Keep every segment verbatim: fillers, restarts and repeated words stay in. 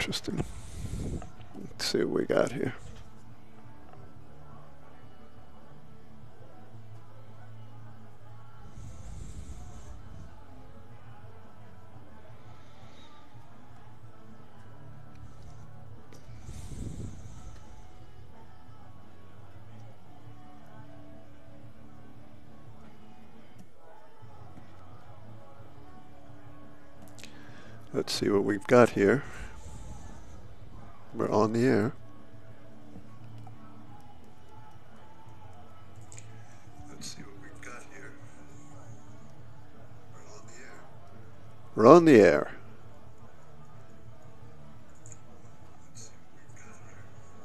interesting. Let's see what we got here. Let's see what we've got here. We're on the air. Let's see what we've got here. We're on the air. We're on the air. Let's see what we've got here.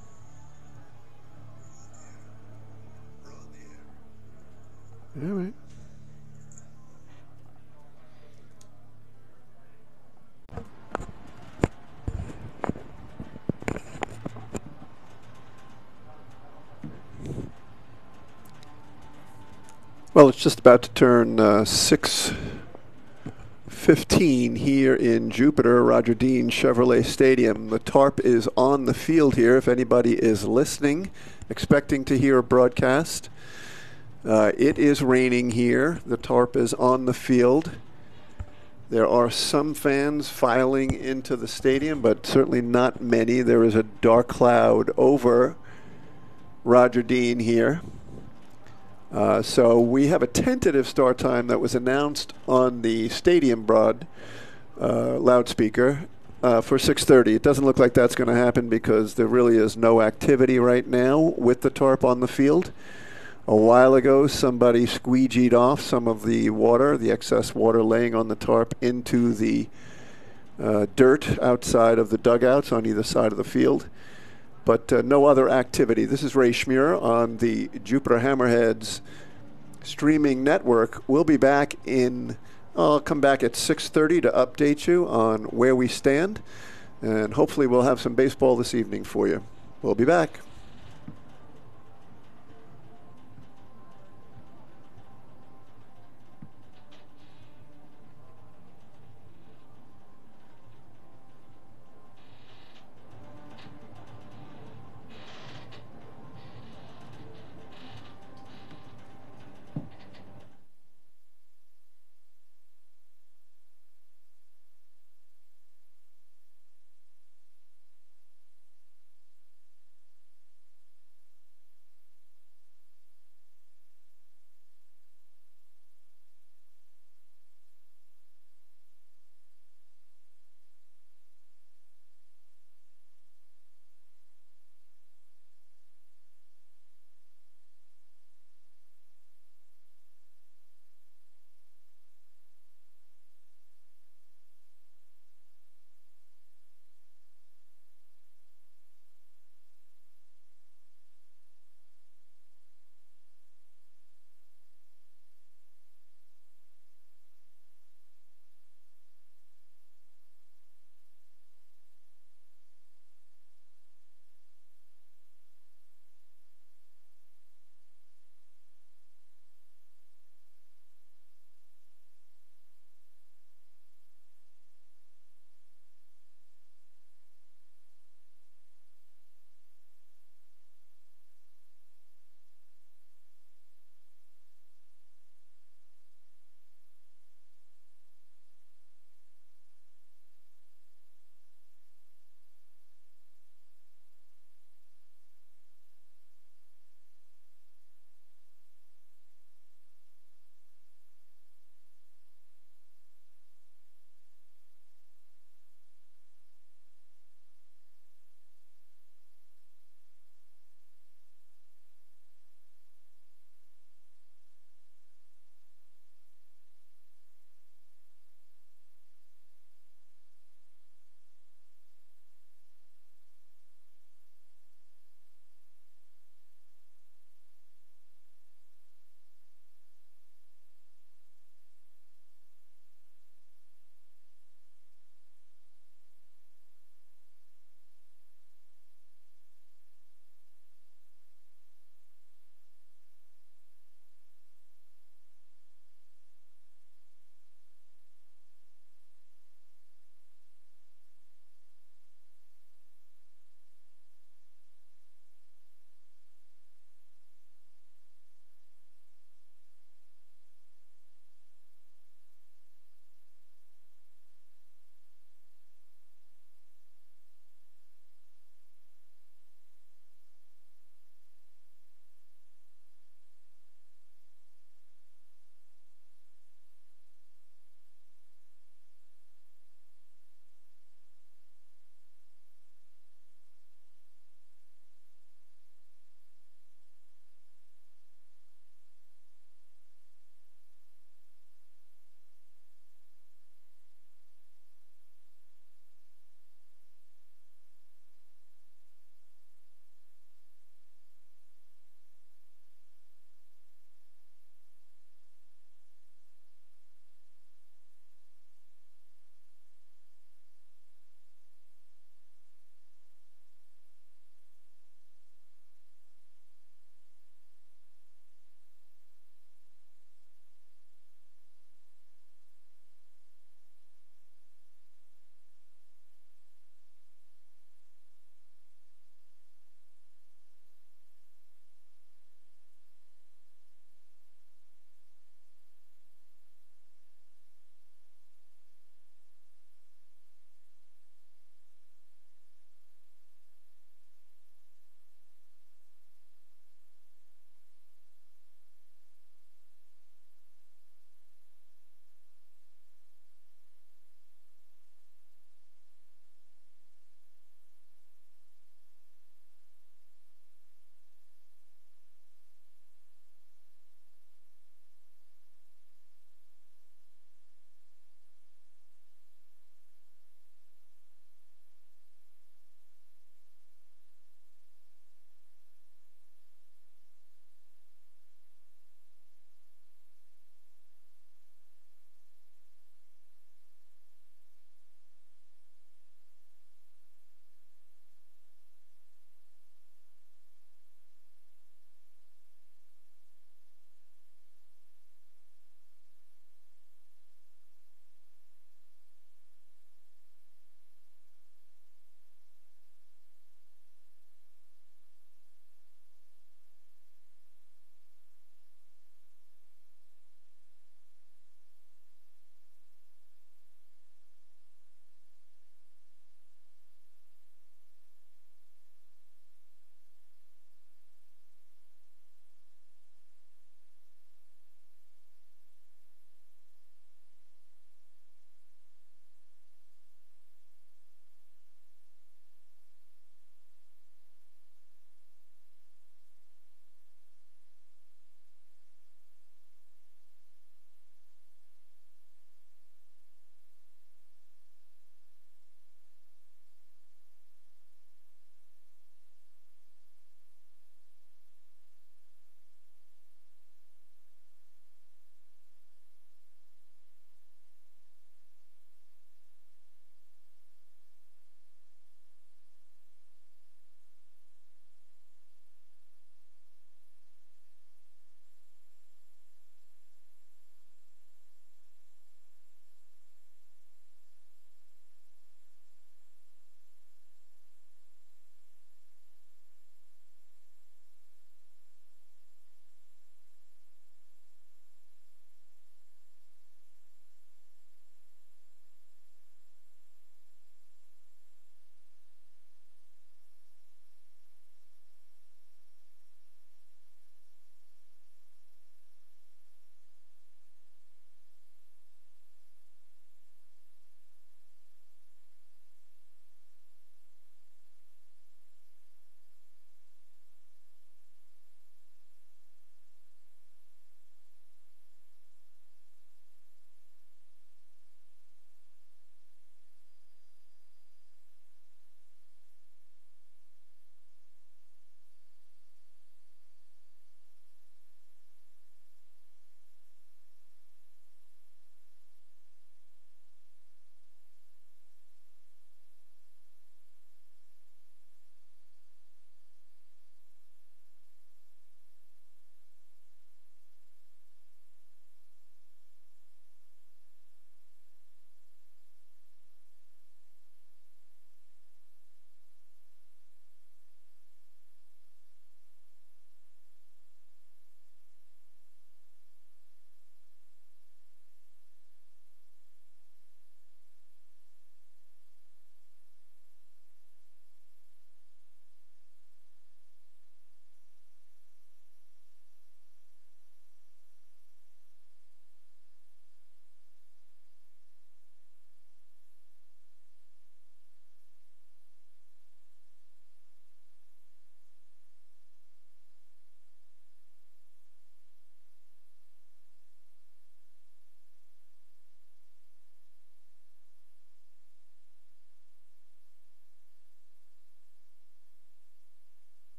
We're on the air. All right. Well, it's just about to turn uh, six fifteen here in Jupiter, Roger Dean Chevrolet Stadium. The tarp is on the field here. If anybody is listening, expecting to hear a broadcast, uh, it is raining here. The tarp is on the field. There are some fans filing into the stadium, but certainly not many. There is a dark cloud over Roger Dean here. Uh, so we have a tentative start time that was announced on the stadium broad uh, loudspeaker uh, for six thirty. It doesn't look like that's going to happen because there really is no activity right now with the tarp on the field. A while ago, somebody squeegeed off some of the water, the excess water laying on the tarp, into the uh, dirt outside of the dugouts on either side of the field. But uh, no other activity. This is Ray Schmier on the Jupiter Hammerheads streaming network. We'll be back in, I'll come back at six thirty to update you on where we stand. And hopefully we'll have some baseball this evening for you. We'll be back.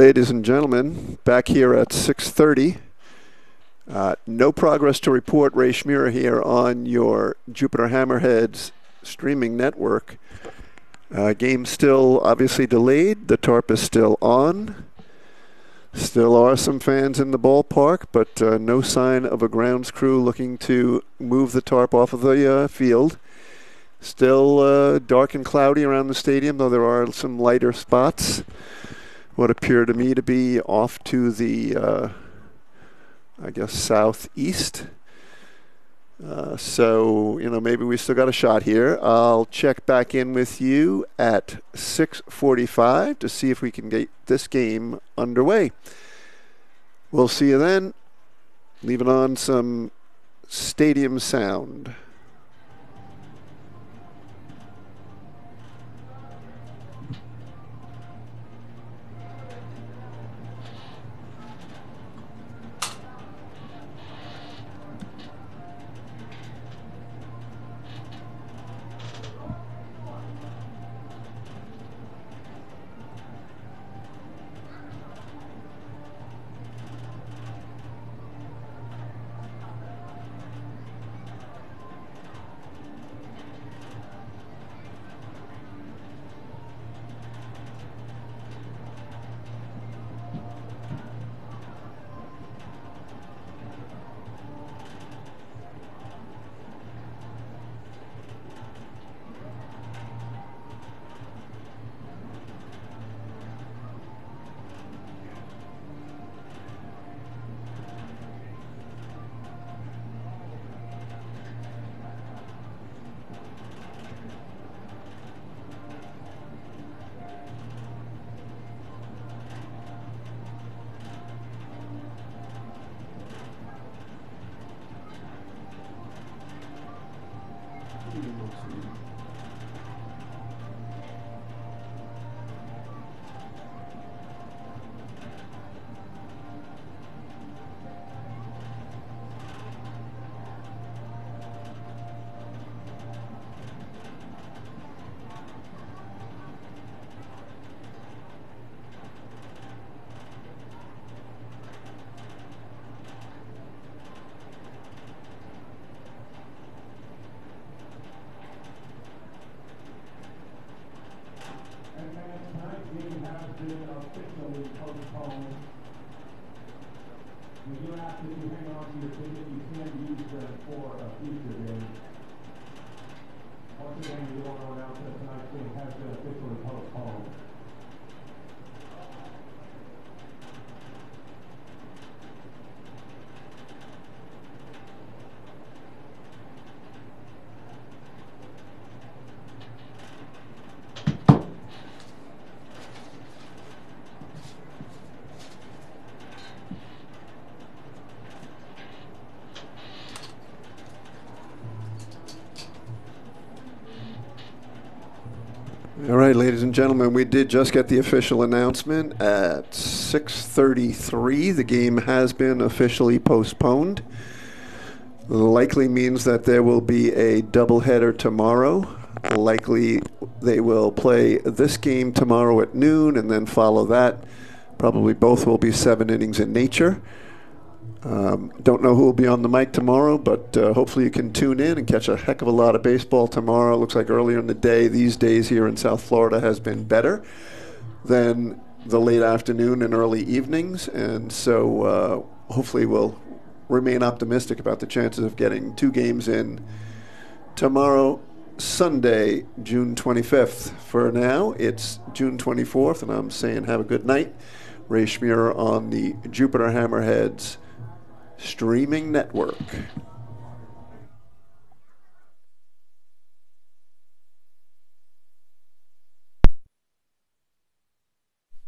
ladies and gentlemen, back here at six thirty. Uh, no progress to report. Ray Schmierer here on your Jupiter Hammerheads streaming network. Uh, game still obviously delayed. The tarp is still on. Still are some fans in the ballpark, but uh, no sign of a grounds crew looking to move the tarp off of the uh, field. Still uh, dark and cloudy around the stadium, though there are some lighter spots. What appear to me to be off to the, uh, I guess, southeast. Uh, so, you know, maybe we still got a shot here. I'll check back in with you at six forty-five to see if we can get this game underway. We'll see you then. Leaving on some stadium sound. All right, ladies and gentlemen, we did just get the official announcement at six thirty-three. The game has been officially postponed. Likely means that there will be a doubleheader tomorrow. Likely they will play this game tomorrow at noon and then follow that. Probably both will be seven innings in nature. Um, don't know who will be on the mic tomorrow, but uh, hopefully you can tune in and catch a heck of a lot of baseball tomorrow. It looks like earlier in the day, these days here in South Florida, has been better than the late afternoon and early evenings. And so uh, hopefully we'll remain optimistic about the chances of getting two games in tomorrow, Sunday, June twenty-fifth. For now, it's June twenty-fourth, and I'm saying have a good night. Ray Schmierer on the Jupiter Hammerheads streaming network.